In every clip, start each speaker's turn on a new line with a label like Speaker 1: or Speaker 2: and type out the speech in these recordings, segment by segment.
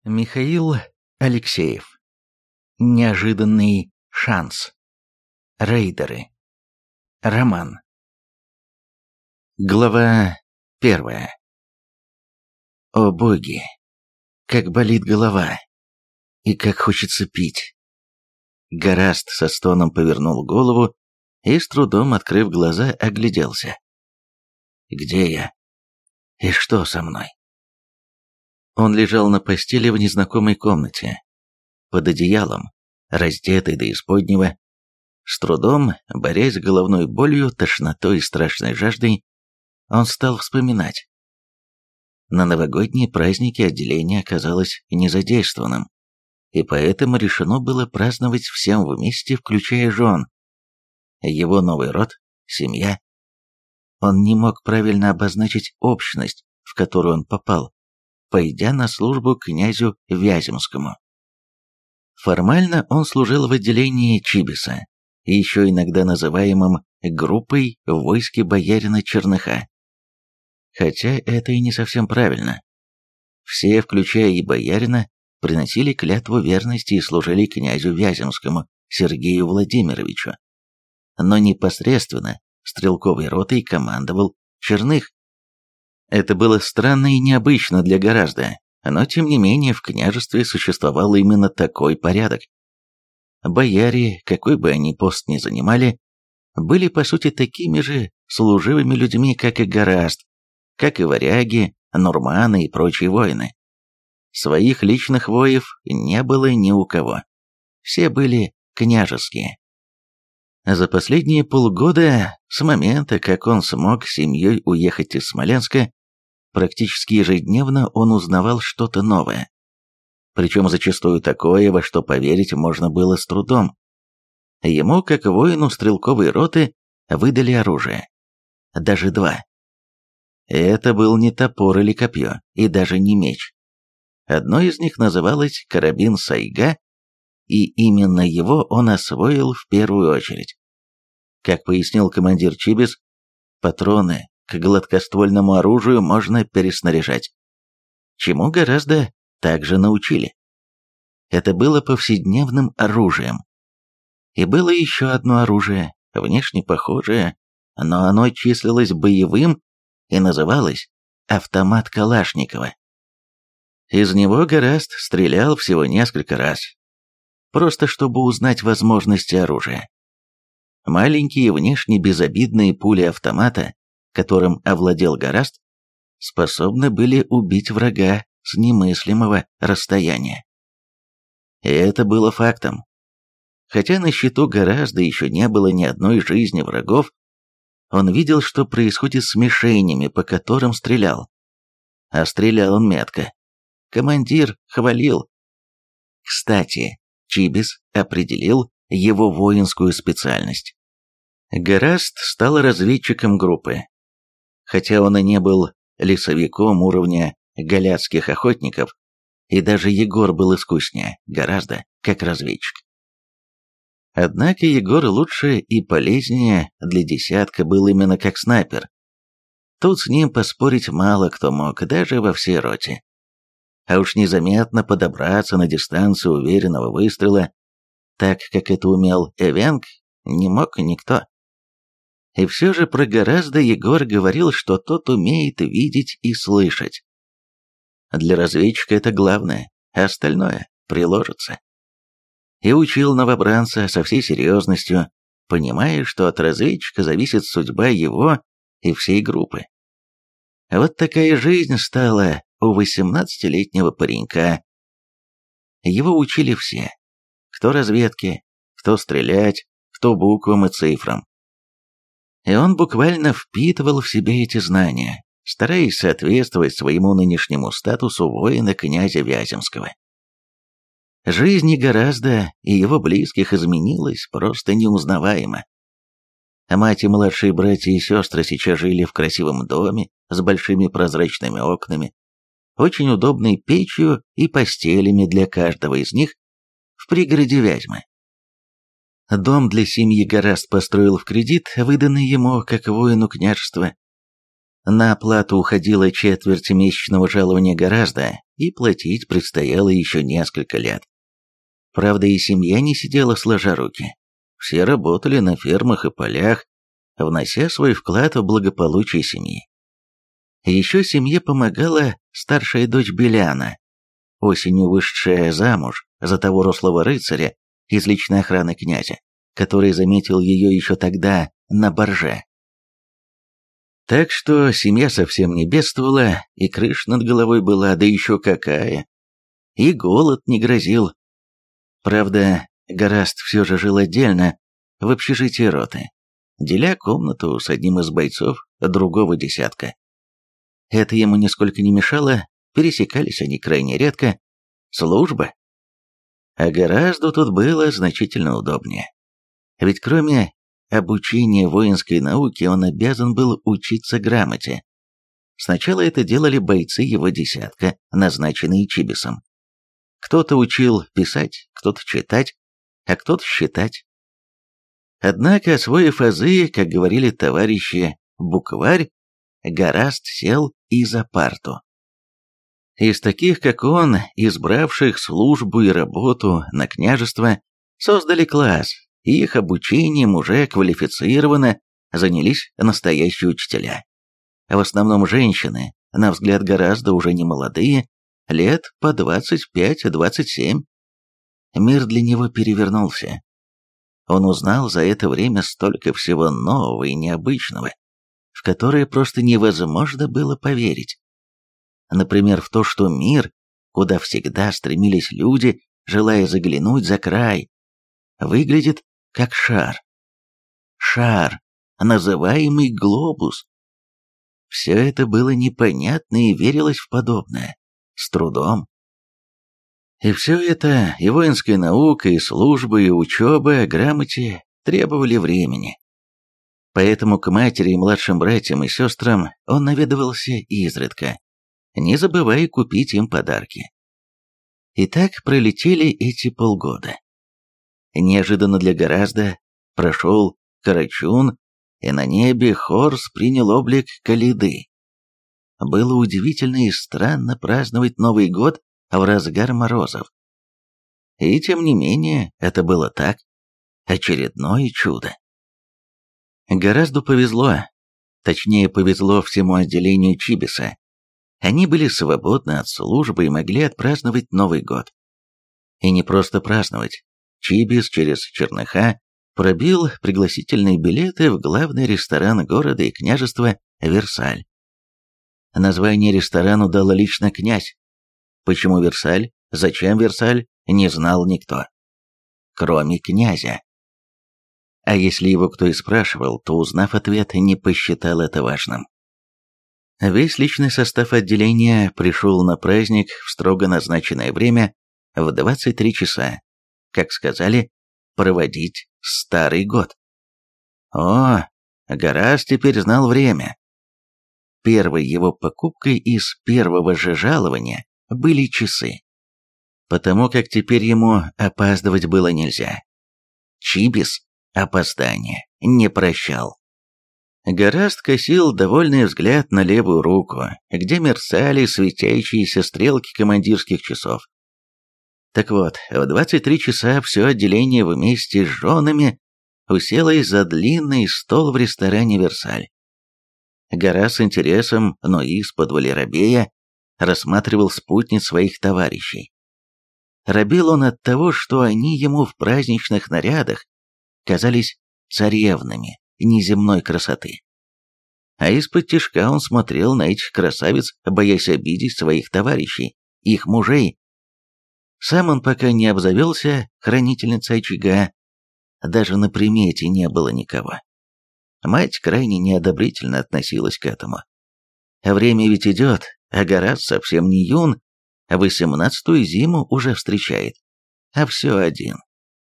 Speaker 1: Михаил Алексеев. Неожиданный шанс. Рейдеры. Роман. Глава 1. О боги, как болит голова, и как хочется пить. Гораст со стоном повернул голову и, с трудом открыв глаза, огляделся. Где я? И что со мной? Он лежал на постели в незнакомой комнате, под одеялом, раздетый до исподнего. С трудом, борясь с головной болью, тошнотой и страшной жаждой, он стал вспоминать. На новогодние праздники отделение оказалось незадействованным, и поэтому решено было праздновать всем вместе, включая жен. Его новый род, семья. Он не мог правильно обозначить общность, в которую он попал, пойдя на службу к князю Вяземскому. Формально он служил в отделении Чибиса, еще иногда называемым группой в войске боярина Черныха. Хотя это и не совсем правильно. Все, включая и боярина, приносили клятву верности и служили князю Вяземскому Сергею Владимировичу. Но непосредственно стрелковой ротой командовал Черных. Это было странно и необычно для Горазда, но тем не менее в княжестве существовал именно такой порядок. Бояре, какой бы они пост ни занимали, были по сути такими же служивыми людьми, как и Горазд, как и варяги, норманы и прочие воины. Своих личных воев не было ни у кого. Все были княжеские. За последние полгода, с момента, как он смог с семьей уехать из Смоленска, практически ежедневно он узнавал что-то новое. Причем зачастую такое, во что поверить можно было с трудом. Ему, как воину стрелковой роты, выдали оружие. Даже два. Это был не топор или копье, и даже не меч. Одно из них называлось карабин Сайга, и именно его он освоил в первую очередь. Как пояснил командир Чибис, патроны к гладкоствольному оружию можно переснаряжать. Чему гораздо также научили. Это было повседневным оружием. И было еще одно оружие, внешне похожее, но оно числилось боевым и называлось автомат Калашникова. Из него Гораст стрелял всего несколько раз, просто чтобы узнать возможности оружия. Маленькие внешне безобидные пули автомата, которым овладел Гораст, способны были убить врага с немыслимого расстояния. И это было фактом. Хотя на счету Горазда еще не было ни одной жизни врагов, он видел, что происходит с мишенями, по которым стрелял. А стрелял он метко. Командир хвалил. Кстати, Чибис определил его воинскую специальность. Горазд стал разведчиком группы. Хотя он и не был лесовиком уровня галяцких охотников, и даже Егор был искуснее, гораздо, как разведчик. Однако Егор лучше и полезнее для десятка был именно как снайпер. Тут с ним поспорить мало кто мог, даже во всей роте. А уж незаметно подобраться на дистанцию уверенного выстрела, так как это умел Эвенг, не мог никто. И все же про Горазда Егор говорил, что тот умеет видеть и слышать. Для разведчика это главное, а остальное приложится. И учил новобранца со всей серьезностью, понимая, что от разведчика зависит судьба его и всей группы. Вот такая жизнь стала у 18-летнего паренька. Его учили все. Кто разведке, кто стрелять, кто буквам и цифрам. И он буквально впитывал в себе эти знания, стараясь соответствовать своему нынешнему статусу воина князя Вяземского. Жизнь Горазда и его близких изменилась просто неузнаваемо. Мать и младшие братья и сестры сейчас жили в красивом доме с большими прозрачными окнами, очень удобной печью и постелями для каждого из них в пригороде Вязьмы. Дом для семьи Гораст построил в кредит, выданный ему как воину княжества. На оплату уходила четверть месячного жалования гораздо, и платить предстояло еще несколько лет. Правда, и семья не сидела сложа руки. Все работали на фермах и полях, внося свой вклад в благополучие семьи. Еще семье помогала старшая дочь Беляна, осенью вышедшая замуж за того рослого рыцаря из личной охраны князя, который заметил ее еще тогда на барже. Так что семья совсем не бедствовала, и крыша над головой была, да еще какая. И голод не грозил. Правда, Гораст все же жил отдельно, в общежитии роты, деля комнату с одним из бойцов другого десятка. Это ему нисколько не мешало, пересекались они крайне редко. Служба. А Горазду тут было значительно удобнее. Ведь кроме обучения воинской науке он обязан был учиться грамоте. Сначала это делали бойцы его десятка, назначенные Чибисом. Кто-то учил писать, кто-то читать, а кто-то считать. Однако, освоив азы, как говорили товарищи, букварь, Гораст сел и за парту. Из таких, как он, избравших службу и работу на княжество, создали класс, и их обучением уже квалифицированно занялись настоящие учителя. В основном женщины, на взгляд гораздо уже не молодые, лет по 25-27. Мир для него перевернулся. Он узнал за это время столько всего нового и необычного, в которое просто невозможно было поверить. Например, в то, что мир, куда всегда стремились люди, желая заглянуть за край, выглядит как шар. Шар, называемый глобус. Все это было непонятно и верилось в подобное. С трудом. И все это, и воинская наука, и служба, и учеба, грамоте требовали времени. Поэтому к матери и младшим братьям и сестрам он наведывался изредка, не забывая купить им подарки. И так пролетели эти полгода. Неожиданно для Горазда прошел Карачун, и на небе Хорс принял облик Калиды. Было удивительно и странно праздновать Новый год в разгар морозов. И тем не менее, это было так. Очередное чудо. Горазду повезло. Точнее, повезло всему отделению Чибиса. Они были свободны от службы и могли отпраздновать Новый год. И не просто праздновать. Чибис через Черныха пробил пригласительные билеты в главный ресторан города и княжества Версаль. Название ресторану дал лично князь. Почему Версаль, зачем Версаль, не знал никто. Кроме князя. А если его кто и спрашивал, то, узнав ответ, не посчитал это важным. Весь личный состав отделения пришел на праздник в строго назначенное время в 23 часа, как сказали, проводить Старый год. О, Горазд теперь знал время. Первой его покупкой из первого же жалования были часы, потому как теперь ему опаздывать было нельзя. Чибис опоздание не прощал. Горазд косил довольный взгляд на левую руку, где мерцали светящиеся стрелки командирских часов. Так вот, в 23 часа все отделение вместе с женами уселось за длинный стол в ресторане «Версаль». Горазд с интересом, но из-под робея, рассматривал спутниц своих товарищей. Робел он от того, что они ему в праздничных нарядах казались царевнами неземной красоты. А из-под тишка он смотрел на этих красавиц, боясь обидеть своих товарищей, их мужей. Сам он пока не обзавелся хранительницей очага, даже на примете не было никого. Мать крайне неодобрительно относилась к этому. Время ведь идет, а Горазд совсем не юн, а 18-ю зиму уже встречает, а все один.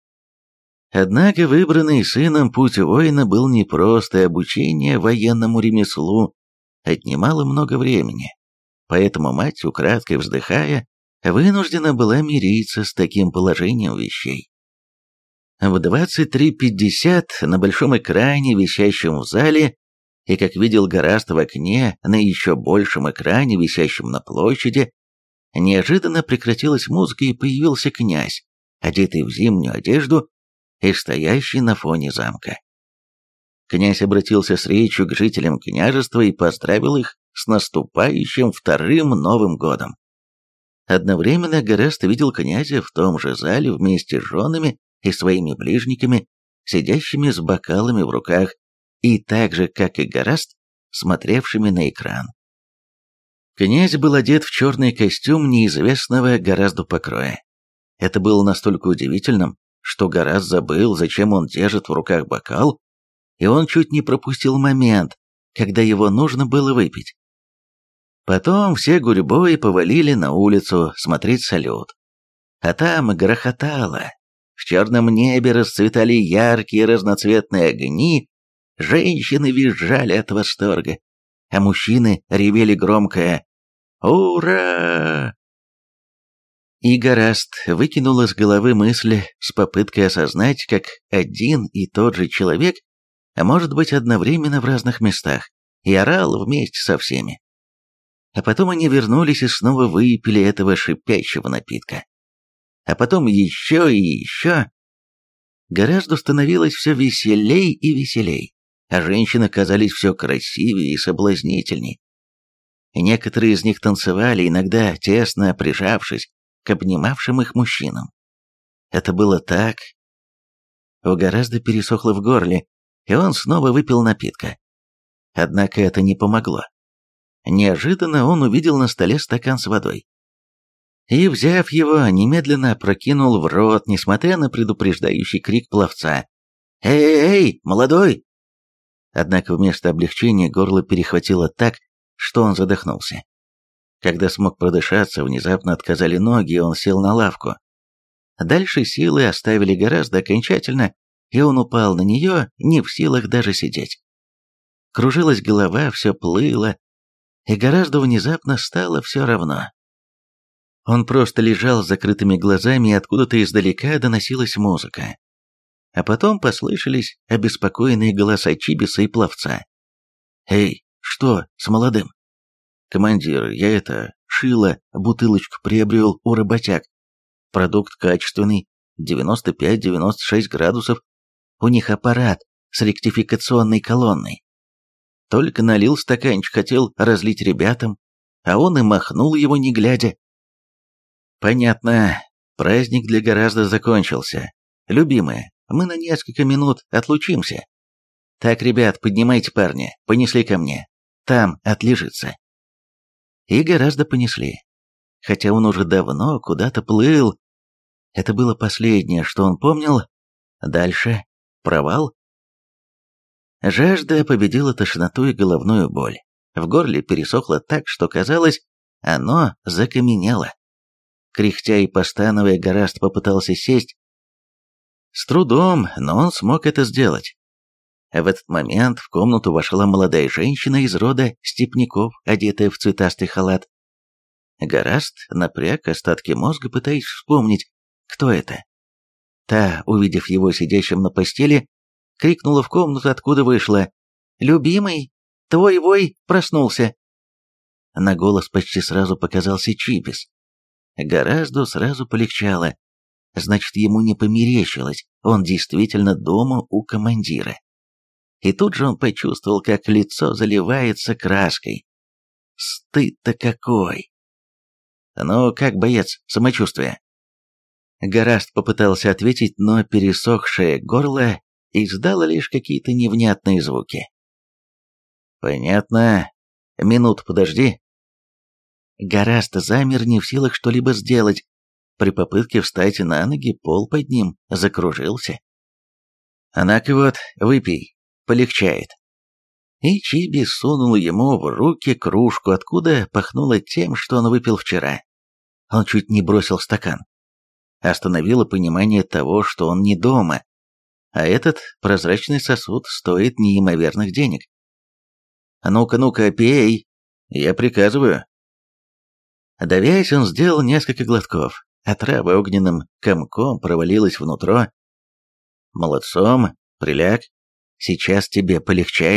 Speaker 1: Однако выбранный сыном путь воина был непрост, и обучение военному ремеслу отнимало много времени, поэтому мать, украдкой вздыхая, вынуждена была мириться с таким положением вещей. В 23:50 на большом экране, висящем в зале, и, как видел Гораст в окне на еще большем экране, висящем на площади, неожиданно прекратилась музыка и появился князь, одетый в зимнюю одежду и стоящий на фоне замка. Князь обратился с речью к жителям княжества и поздравил их с наступающим вторым Новым годом. Одновременно Гораст видел князя в том же зале вместе с женами и своими ближниками, сидящими с бокалами в руках, и так же, как и Гораст, смотревшими на экран. Князь был одет в черный костюм неизвестного Гораздо покроя. Это было настолько удивительным, что Гораст забыл, зачем он держит в руках бокал, и он чуть не пропустил момент, когда его нужно было выпить. Потом все гурьбой повалили на улицу смотреть салют. А там грохотало. В черном небе расцветали яркие разноцветные огни, женщины визжали от восторга, а мужчины ревели громкое «Ура!». И Гораст выкинул из головы мысли с попыткой осознать, как один и тот же человек может быть одновременно в разных местах, и орал вместе со всеми. А потом они вернулись и снова выпили этого шипящего напитка. А потом еще и еще. Гораздо становилось все веселей и веселей, а женщины казались все красивее и соблазнительней. И некоторые из них танцевали, иногда тесно прижавшись к обнимавшим их мужчинам. Это было так. У Гораздо пересохло в горле, и он снова выпил напитка. Однако это не помогло. Неожиданно он увидел на столе стакан с водой. И, взяв его, немедленно опрокинул в рот, несмотря на предупреждающий крик пловца. «Эй, молодой!» Однако вместо облегчения горло перехватило так, что он задохнулся. Когда смог продышаться, внезапно отказали ноги, и он сел на лавку. Дальше силы оставили Гораздо окончательно, и он упал на нее, не в силах даже сидеть. Кружилась голова, все плыло, и Гораздо внезапно стало все равно. Он просто лежал с закрытыми глазами, и откуда-то издалека доносилась музыка. А потом послышались обеспокоенные голоса Чибиса и пловца. «Эй, что с молодым?» «Командир, я шило, бутылочку приобрел у работяг. Продукт качественный, 95-96 градусов. У них аппарат с ректификационной колонной. Только налил стаканчик, хотел разлить ребятам, а он и махнул его не глядя». «Понятно. Праздник для Гораздо закончился. Любимая, мы на несколько минут отлучимся. Так, ребят, поднимайте парня, понесли ко мне. Там отлежится». И Гораздо понесли. Хотя он уже давно куда-то плыл. Это было последнее, что он помнил. Дальше провал. Жажда победила тошноту и головную боль. В горле пересохло так, что казалось, оно закаменело. Кряхтя и постановая, Гораст попытался сесть. С трудом, но он смог это сделать. В этот момент в комнату вошла молодая женщина из рода степняков, одетая в цветастый халат. Гораст напряг остатки мозга, пытаясь вспомнить, кто это. Та, увидев его сидящим на постели, крикнула в комнату, откуда вышла: «Любимый, твой вой проснулся!» На голос почти сразу показался Чибис. Гораздо сразу полегчало. Значит, ему не померещилось, он действительно дома у командира. И тут же он почувствовал, как лицо заливается краской. Стыд-то какой! «Ну, как, боец, самочувствие?» Гораст попытался ответить, но пересохшее горло издало лишь какие-то невнятные звуки. «Понятно. Минуту подожди». Гораст замер, не в силах что-либо сделать. При попытке встать на ноги пол под ним закружился. «На-ка вот, выпей, полегчает». И Чиби сунул ему в руки кружку, откуда пахнуло тем, что он выпил вчера. Он чуть не бросил стакан. Остановило понимание того, что он не дома, а этот прозрачный сосуд стоит неимоверных денег. «Ну-ка, ну-ка, пей, я приказываю». Давясь, он сделал несколько глотков, а трава огненным комком провалилась внутрь. «Молодцом, приляг, сейчас тебе полегчает»,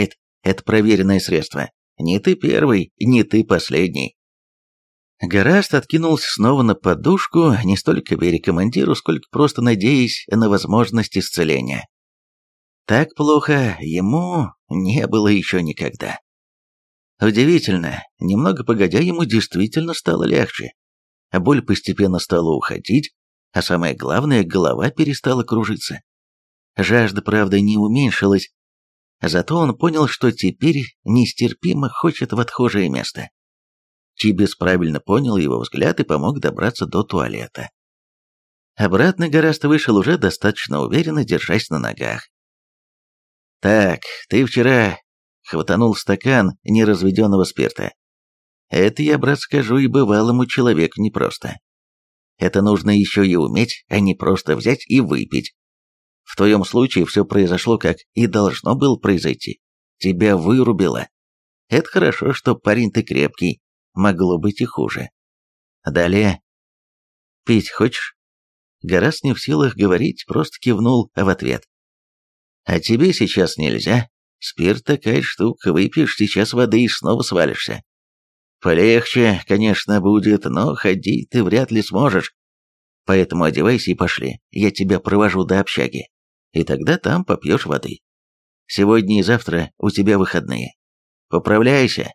Speaker 1: Это проверенное средство. Не ты первый, не ты последний. Гораст откинулся снова на подушку, не столько веря командиру, сколько просто надеясь на возможность исцеления. Так плохо ему не было еще никогда. Удивительно, немного погодя, ему действительно стало легче. Боль постепенно стала уходить, а самое главное, голова перестала кружиться. Жажда, правда, не уменьшилась, зато он понял, что теперь нестерпимо хочет в отхожее место. Чибис правильно понял его взгляд и помог добраться до туалета. Обратно Гораст вышел уже достаточно уверенно, держась на ногах. «Так, ты вчера хватанул стакан неразведенного спирта. Это я, брат, скажу, и бывалому человеку непросто. Это нужно еще и уметь, а не просто взять и выпить. В твоем случае все произошло, как и должно было произойти. Тебя вырубило. Это хорошо, что парень ты крепкий, могло быть и хуже. Далее. Пить хочешь?» Гораст не в силах говорить, просто кивнул в ответ. «А тебе сейчас нельзя. Спирт такая штука, выпьешь сейчас воды и снова свалишься. Полегче, конечно, будет, но ходить ты вряд ли сможешь. Поэтому одевайся и пошли, я тебя провожу до общаги. И тогда там попьешь воды. Сегодня и завтра у тебя выходные. Поправляйся».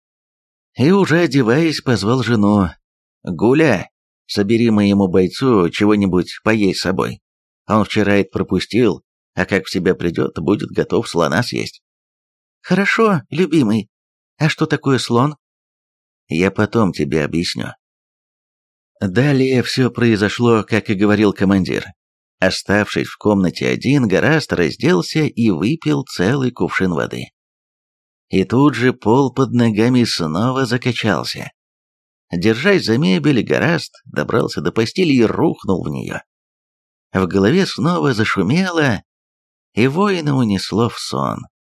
Speaker 1: И уже одеваясь, позвал жену. «Гуля, собери моему бойцу чего-нибудь поесть с собой. Он вчера это пропустил, а как в себя придет, будет готов слона съесть». «Хорошо, любимый. А что такое слон?» «Я потом тебе объясню». Далее все произошло, как и говорил командир. Оставшись в комнате один, Гораст разделся и выпил целый кувшин воды. И тут же пол под ногами снова закачался. Держась за мебель, Гораст добрался до постели и рухнул в нее. В голове снова зашумело, и воина унесло в сон.